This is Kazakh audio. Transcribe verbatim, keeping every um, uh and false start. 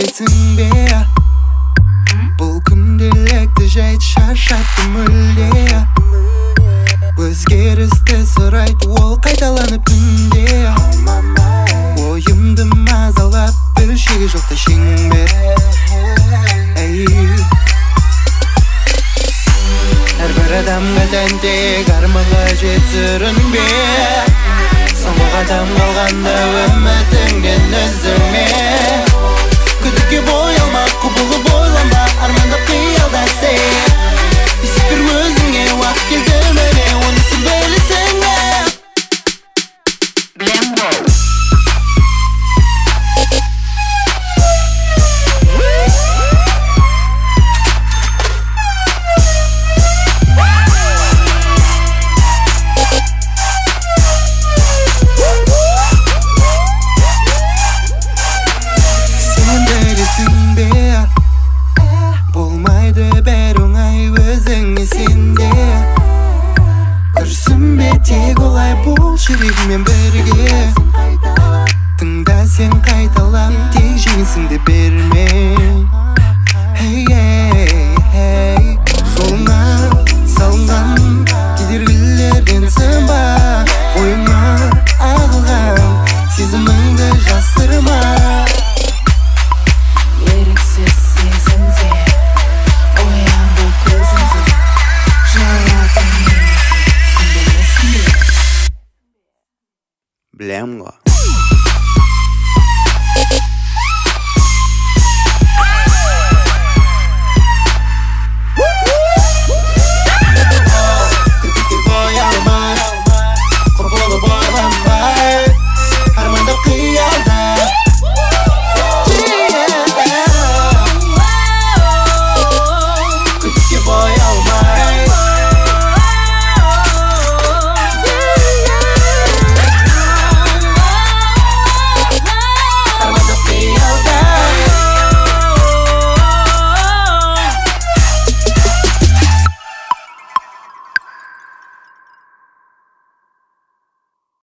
бересің бе? Бұл күнделікті жайт шаршатты мүлде. Өзгерісті сұрайды ол қайталанып күнде. Ойымды мазалап бір шегі жоқта шеңбер. Әрбір адамға тәнтек арманға жет сүрінбе. Соңғы қадам қалғанда үмітіңнен үзілме. Күдікке бой алма, құбылып ойланба, армандап қиялда сен. Есіп бір өзіңе уақыт келді міне, онысын білесің бе? Білем бол. Болмайды бәр оңай өзіңе сенде. Күрсінбе тек олай бол жүрегімен бірге. Тыңда сен қайталап тек жеңісіңді берме.